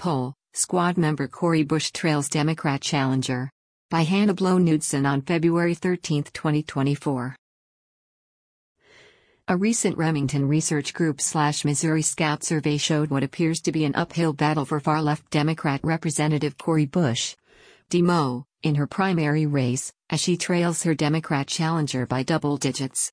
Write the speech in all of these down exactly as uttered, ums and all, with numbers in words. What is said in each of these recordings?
poll, Squad member Cori Bush trails Democrat challenger. By Hannah Blow Knudsen on February thirteenth, twenty twenty-four. A recent Remington Research Group slash Missouri Scout survey showed what appears to be an uphill battle for far-left Democrat Representative Cori Bush D M O, in her primary race, as she trails her Democrat challenger by double digits.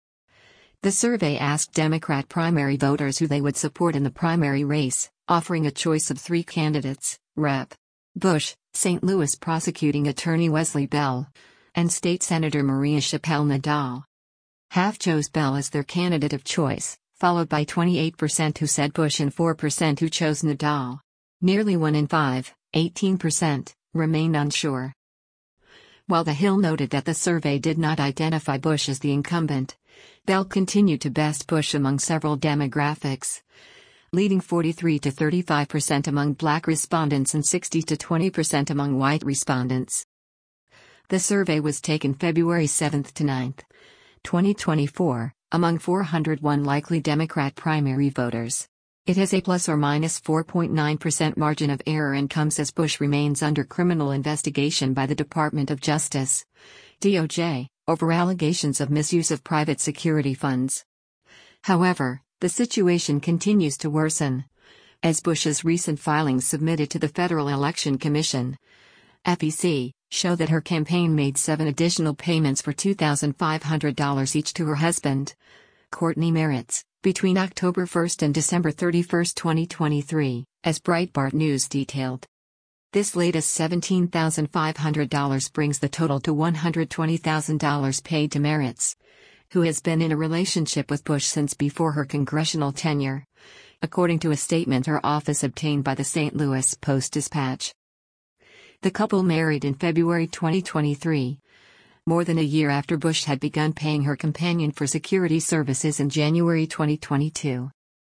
The survey asked Democrat primary voters who they would support in the primary race, offering a choice of three candidates: Representative Bush, Saint Louis prosecuting attorney Wesley Bell, and State Senator Maria Chappelle Nadal. Half chose Bell as their candidate of choice, followed by twenty-eight percent who said Bush and four percent who chose Nadal. Nearly one in five, eighteen percent, remained unsure. While The Hill noted that the survey did not identify Bush as the incumbent, Bell continued to best Bush among several demographics, leading forty-three to thirty-five percent among black respondents and sixty to twenty percent among white respondents. The survey was taken February seventh to ninth, twenty twenty-four, among four hundred one likely Democrat primary voters. It has a plus or minus four point nine percent margin of error and comes as Bush remains under criminal investigation by the Department of Justice, D O J, over allegations of misuse of private security funds. However, the situation continues to worsen, as Bush's recent filings submitted to the Federal Election Commission, F E C, show that her campaign made seven additional payments for two thousand five hundred dollars each to her husband, Courtney Meritz, between October first and December thirty-first, twenty twenty-three, as Breitbart News detailed. This latest seventeen thousand five hundred dollars brings the total to one hundred twenty thousand dollars paid to Meritz, who has been in a relationship with Bush since before her congressional tenure, according to a statement her office obtained by the Saint Louis Post-Dispatch. The couple married in February twenty twenty-three, more than a year after Bush had begun paying her companion for security services in January twenty twenty-two.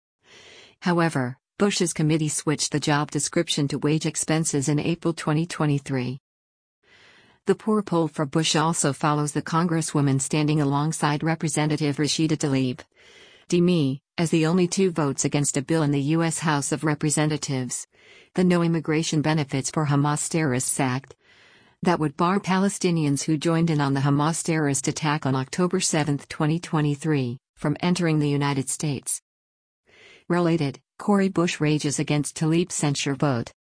However, Bush's committee switched the job description to wage expenses in April twenty twenty-three. The poor poll for Bush also follows the Congresswoman standing alongside Representative Rashida Tlaib, D M E, as the only two votes against a bill in the U S House of Representatives, the No Immigration Benefits for Hamas Terrorists Act, that would bar Palestinians who joined in on the Hamas terrorist attack on October seventh, twenty twenty-three, from entering the United States. Related, Cori Bush rages against Tlaib's censure vote.